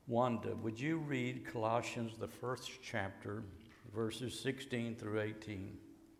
Wanda, would you read Colossians, the first chapter, verses 16 through 18?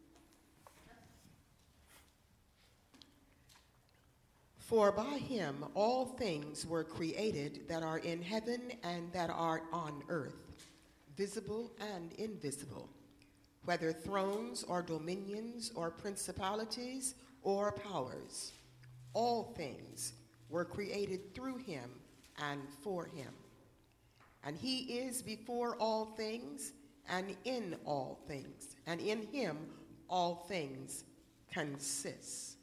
For by him all things were created that are in heaven and that are on earth, visible and invisible, whether thrones or dominions or principalities or powers. All things were created through him and for him. And he is before all things, and in all things, and in him all things consist.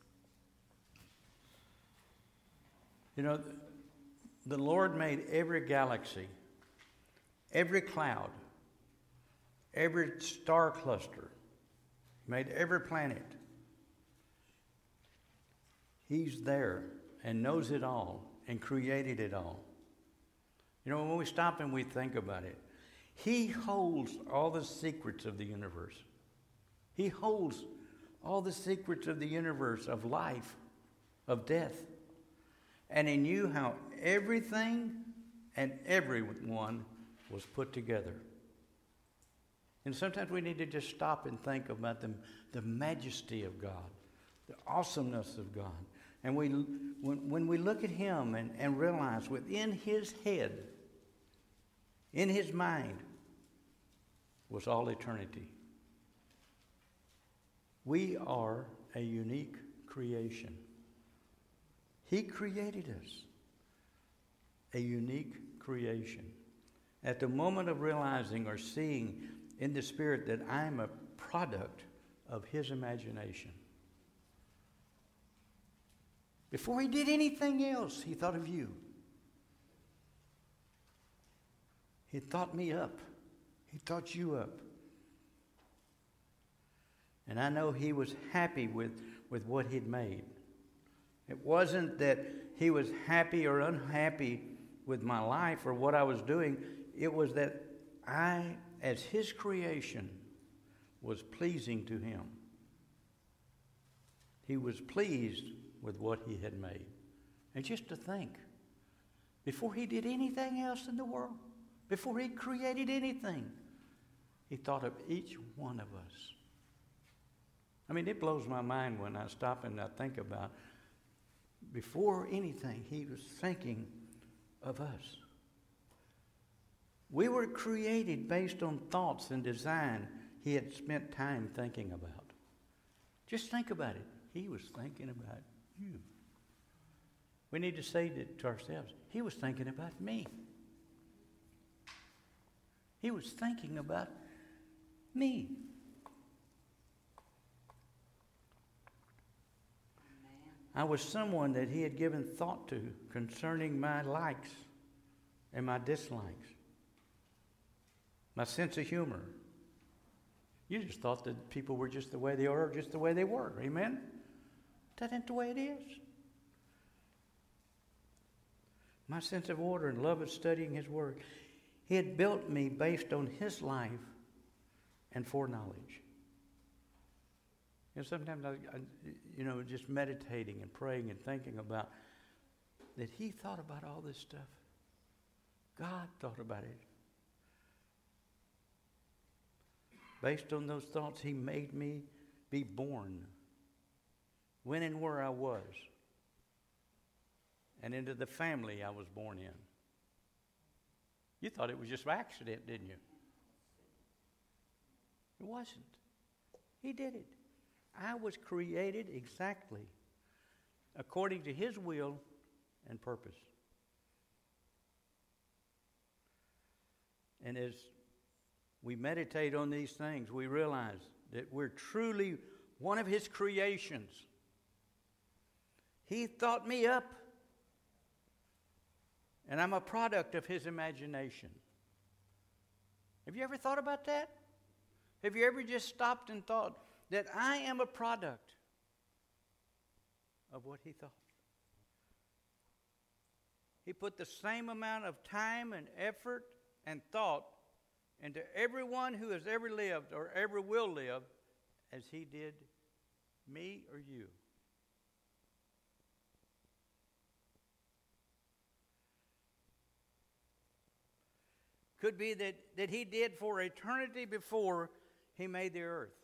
You know, the Lord made every galaxy, every cloud, every star cluster, made every planet. He's there and knows it all and created it all. You know, when we stop and we think about it, he holds all the secrets of the universe. He holds all the secrets of the universe, of life, of death. And he knew how everything and everyone was put together. And sometimes we need to just stop and think about the majesty of God, the awesomeness of God. And when we look at him and realize within his head, in his mind, was all eternity. We are a unique creation. He created us, a unique creation. At the moment of realizing or seeing in the Spirit that I am a product of his imagination. Before he did anything else, he thought of you. He thought me up. He thought you up. And I know he was happy with what he'd made. It wasn't that he was happy or unhappy with my life or what I was doing. It was that I, as his creation, was pleasing to him. He was pleased with what he had made. And just to think, before he did anything else in the world, before he created anything, he thought of each one of us. I mean, it blows my mind when I stop and I think about, before anything, he was thinking of us. We were created based on thoughts and design he had spent time thinking about. Just think about it. He was thinking about you. We need to say that to ourselves. He was thinking about me. He was thinking about me. I was someone that he had given thought to concerning my likes and my dislikes, my sense of humor. You just thought that people were just the way they are, just the way they were. Amen? That ain't the way it is. My sense of order and love of studying his word. He had built me based on his life and foreknowledge. And sometimes I just meditating and praying and thinking about that he thought about all this stuff. God thought about it. Based on those thoughts, he made me be born when and where I was and into the family I was born in. You thought it was just by accident, didn't you? It wasn't. He did it. I was created exactly according to his will and purpose. And as we meditate on these things, we realize that we're truly one of his creations. He thought me up, and I'm a product of his imagination. Have you ever thought about that? Have you ever just stopped and thought that I am a product of what he thought? He put the same amount of time and effort and thought into everyone who has ever lived or ever will live as he did me or you. Could be that he did for eternity before he made the earth.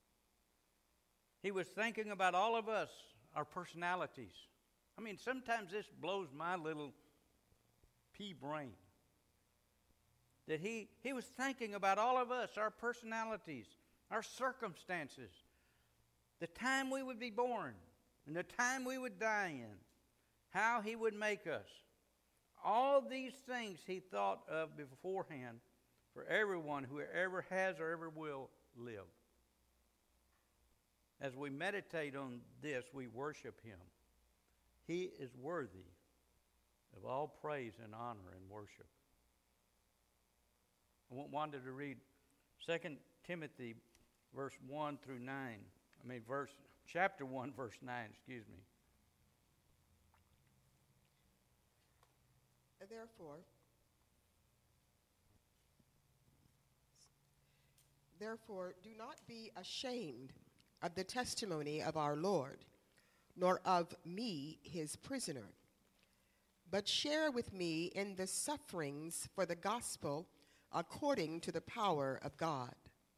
He was thinking about all of us, our personalities. I mean, sometimes this blows my little pea brain. That he was thinking about all of us, our personalities, our circumstances, the time we would be born, and the time we would die in, how he would make us. All these things he thought of beforehand for everyone who ever has or ever will live. As we meditate on this, we worship him. He is worthy of all praise and honor and worship. I wanted to read 2 Timothy verse 1 through 9. Chapter 1, verse 9, excuse me. Therefore, do not be ashamed of the testimony of our Lord, nor of me, his prisoner, but share with me in the sufferings for the gospel according to the power of God.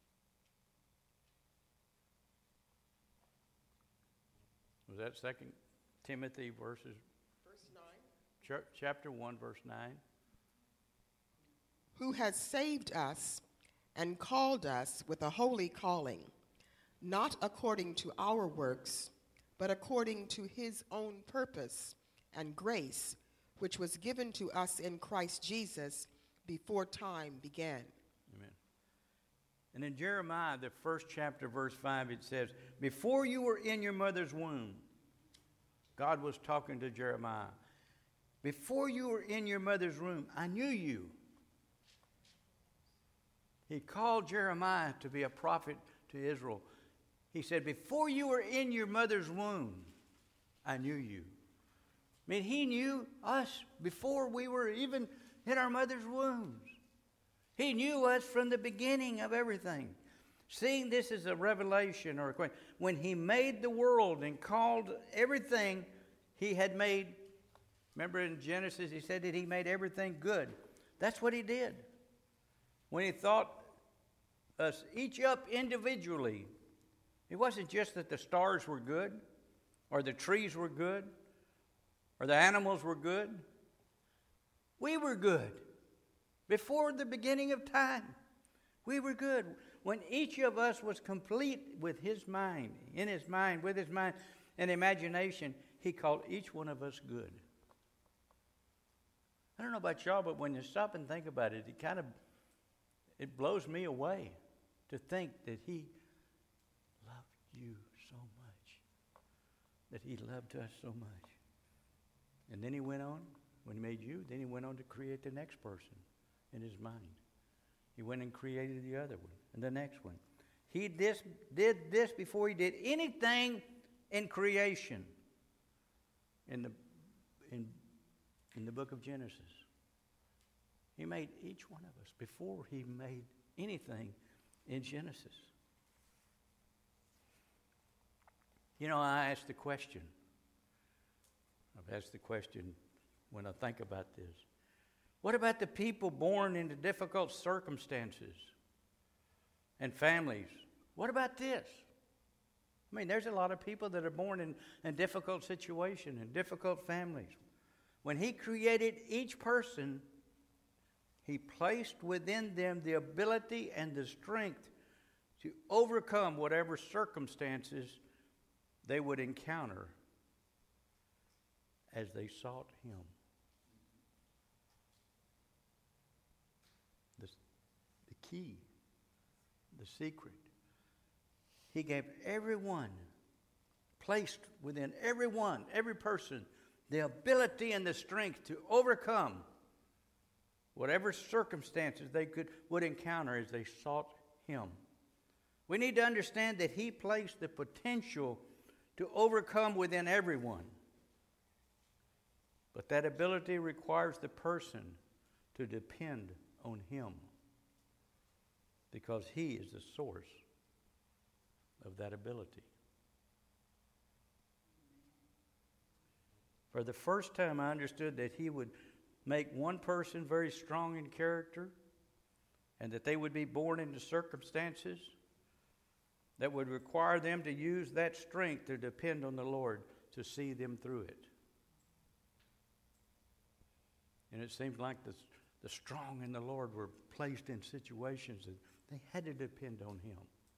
Was that 2 Timothy verse 9? Chapter 1, verse 9. Who has saved us and called us with a holy calling, not according to our works, but according to his own purpose and grace, which was given to us in Christ Jesus before time began. Amen. And in Jeremiah, the first chapter, verse 5, it says, before you were in your mother's womb, God was talking to Jeremiah. Before you were in your mother's womb, I knew you. He called Jeremiah to be a prophet to Israel. He said, before you were in your mother's womb, I knew you. I mean, he knew us before we were even in our mother's wombs. He knew us from the beginning of everything. Seeing this as a revelation or a question, when he made the world and called everything he had made, remember in Genesis he said that he made everything good. That's what he did. When he thought us each up individually, it wasn't just that the stars were good, or the trees were good, or the animals were good. We were good. Before the beginning of time, we were good. When each of us was complete with his mind, in his mind, with his mind and imagination, he called each one of us good. I don't know about y'all, but when you stop and think about it, it blows me away to think that he loved you so much, that he loved us so much. And then he went on, when he made you, then he went on to create the next person in his mind. He went and created the other one and the next one. He did this before he did anything in creation in the book of Genesis. He made each one of us before he made anything in Genesis. You know, I asked the question. I've asked the question when I think about this. What about the people born into difficult circumstances and families? What about this? I mean, there's a lot of people that are born in difficult situations and difficult families. When he created each person, he placed within them the ability and the strength to overcome whatever circumstances they would encounter as they sought him. The key, the secret. He gave everyone, placed within everyone, every person, the ability and the strength to overcome whatever circumstances they would encounter as they sought him. We need to understand that he placed the potential to overcome within everyone. But that ability requires the person to depend on him, because he is the source of that ability. For the first time, I understood that he would make one person very strong in character and that they would be born into circumstances that would require them to use that strength to depend on the Lord to see them through it. And it seems like the strong in the Lord were placed in situations that they had to depend on Him.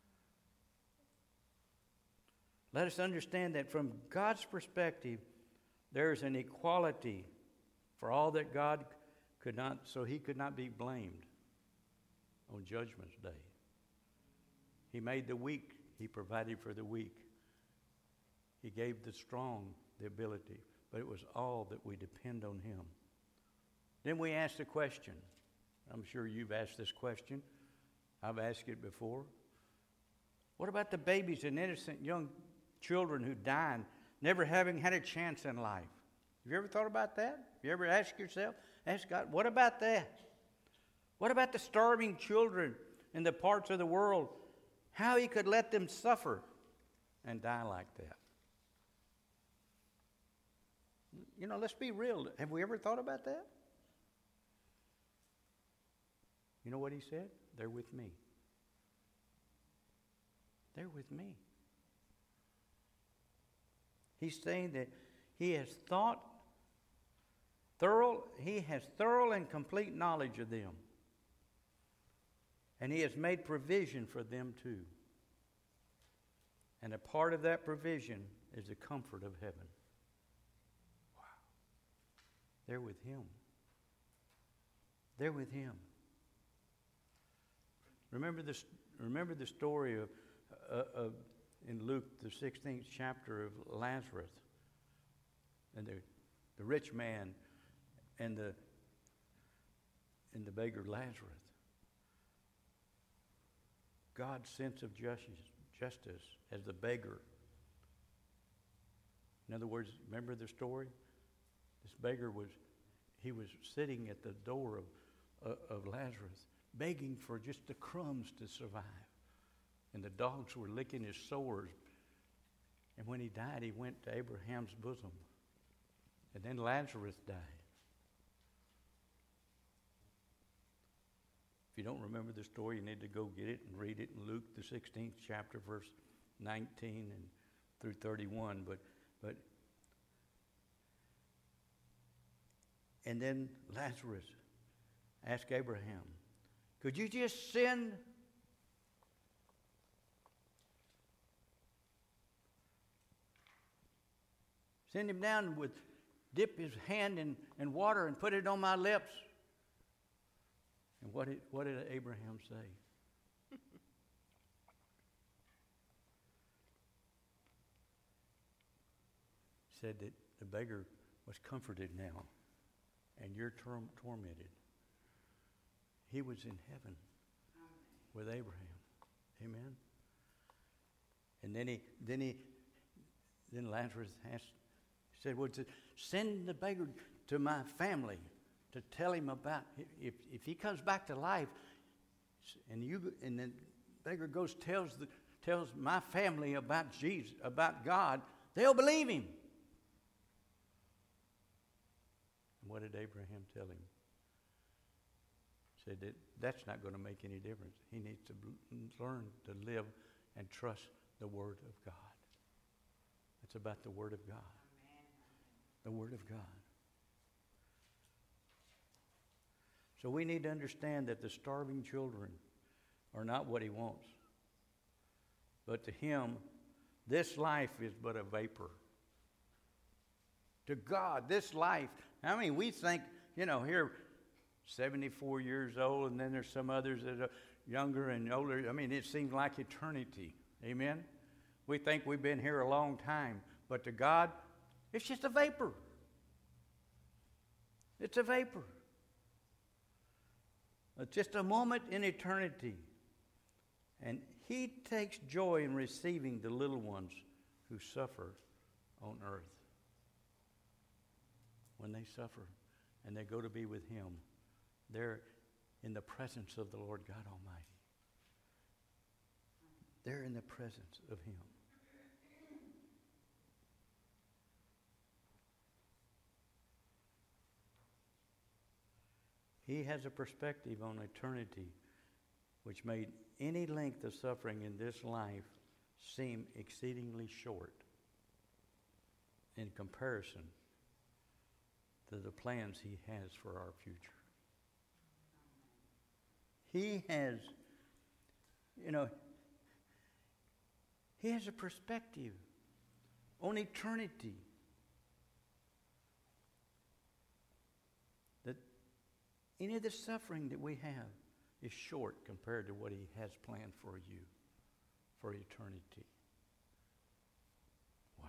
Let us understand that from God's perspective, there is an equality for all that God could not, so He could not be blamed on Judgment Day. He made the weak, He provided for the weak. He gave the strong the ability, but it was all that we depend on Him. Then we ask the question. I'm sure you've asked this question. I've asked it before. What about the babies and innocent young children who died, never having had a chance in life? Have you ever thought about that? Have you ever asked yourself, ask God, what about that? What about the starving children in the parts of the world? How He could let them suffer and die like that? You know, let's be real. Have we ever thought about that? You know what He said? They're with me. They're with me. He's saying that He has thorough and complete knowledge of them. And He has made provision for them too. And a part of that provision is the comfort of heaven. Wow. They're with Him. They're with Him. Remember the story of in Luke, the 16th chapter, of Lazarus and the rich man and the beggar Lazarus. God's sense of justice as the beggar. In other words, remember the story? This beggar was sitting at the door of Lazarus, begging for just the crumbs to survive. And the dogs were licking his sores. And when he died, he went to Abraham's bosom. And then Lazarus died. If you don't remember the story, you need to go get it and read it in Luke, the 16th chapter, verse 19 and through 31. And then Lazarus asked Abraham, could you just send him down with, dip his hand in water and put it on my lips? And what did Abraham say? Said that the beggar was comforted now, and you're tormented. He was in heaven with Abraham. Amen. And then Lazarus asked, said, well, send the beggar to my family to tell him about, if he comes back to life, and the beggar goes tells my family about Jesus, about God, they'll believe him. And what did Abraham tell him? Said that that's not going to make any difference. He needs to learn to live and trust the Word of God. It's about the Word of God. The Word of God. So we need to understand that the starving children are not what He wants. But to Him, this life is but a vapor. To God, this life, I mean, we think, here, 74 years old, and then there's some others that are younger and older. I mean, it seems like eternity. Amen? We think we've been here a long time. But to God, it's just a vapor. It's a vapor. It's just a moment in eternity. And He takes joy in receiving the little ones who suffer on earth. When they suffer and they go to be with Him, they're in the presence of the Lord God Almighty. They're in the presence of Him. He has a perspective on eternity which made any length of suffering in this life seem exceedingly short in comparison to the plans he has for our future. He has, he has a perspective on eternity that any of the suffering that we have is short compared to what he has planned for you for eternity. Wow.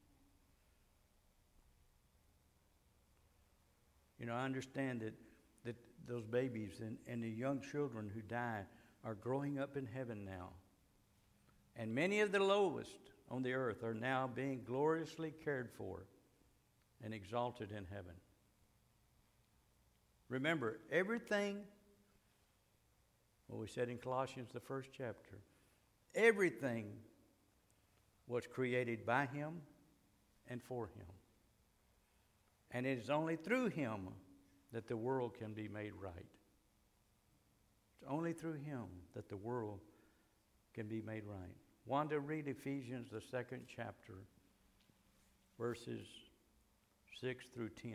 I understand that those babies and the young children who die are growing up in heaven now. And many of the lowest on the earth are now being gloriously cared for and exalted in heaven. Remember, everything, what we said in Colossians, the first chapter, everything was created by him and for him. And it is only through him that the world can be made right. It's only through him that the world can be made right. Want to read Ephesians, the 2nd chapter, verses 6 through 10.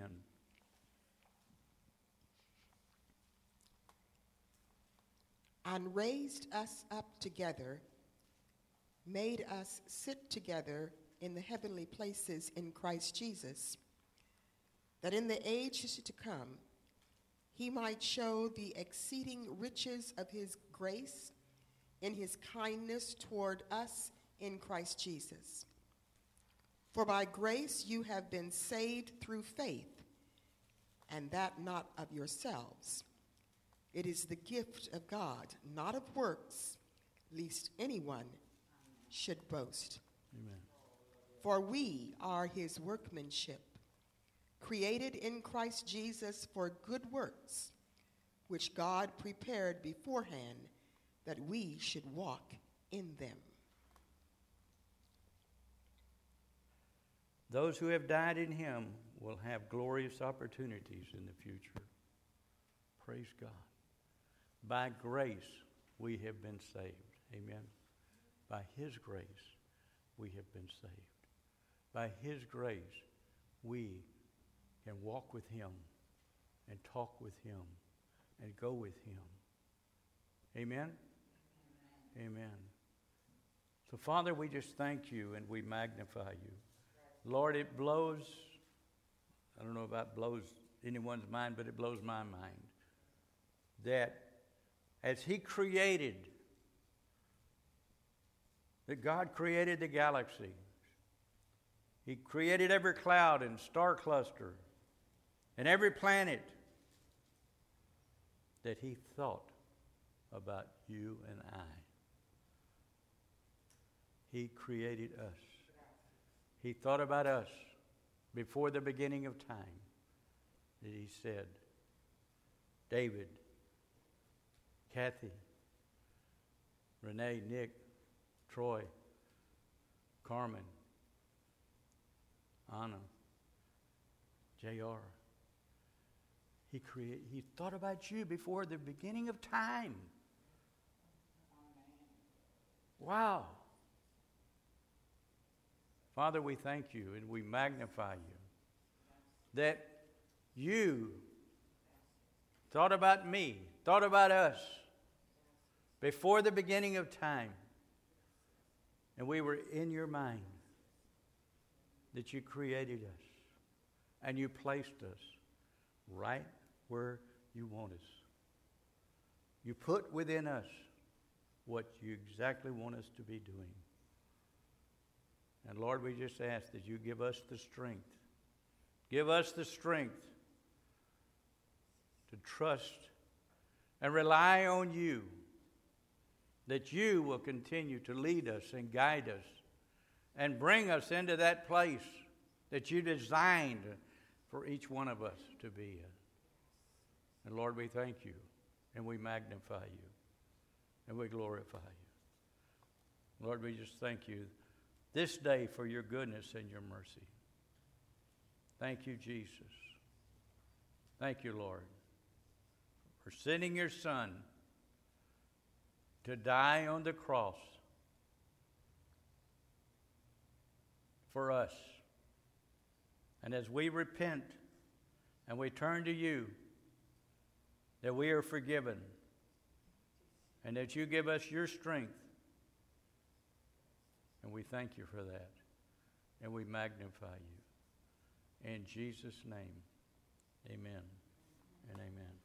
And raised us up together, made us sit together in the heavenly places in Christ Jesus, that in the ages to come he might show the exceeding riches of his grace in his kindness toward us in Christ Jesus. For by grace you have been saved through faith, and that not of yourselves. It is the gift of God, not of works, lest anyone should boast. Amen. For we are his workmanship, created in Christ Jesus for good works, which God prepared beforehand that we should walk in them. Those who have died in him will have glorious opportunities in the future. Praise God. By grace, we have been saved. Amen. By his grace, we have been saved. By his grace, we can walk with him and talk with him and go with him. Amen? Amen. So, Father, we just thank you and we magnify you. Lord, it blows, I don't know if that blows anyone's mind, but it blows my mind, that as he created, that God created the galaxy. He created every cloud and star cluster and every planet, that he thought about you and I. He created us. He thought about us before the beginning of time. That he said, David, Kathy, Renee, Nick, Troy, Carmen, Anna, J.R. He thought about you before the beginning of time. Wow. Father, we thank you and we magnify you that you thought about me, thought about us before the beginning of time. And we were in your mind, that you created us and you placed us right where you want us. You put within us what you exactly want us to be doing. And Lord, we just ask that you give us the strength. Give us the strength to trust and rely on you, that you will continue to lead us and guide us and bring us into that place that you designed for each one of us to be in. And Lord, we thank you and we magnify you and we glorify you. Lord, we just thank you this day for your goodness and your mercy. Thank you, Jesus. Thank you, Lord, for sending your Son to die on the cross for us. And as we repent and we turn to you, that we are forgiven and that you give us your strength. And we thank you for that. And we magnify you. In Jesus' name, amen and amen.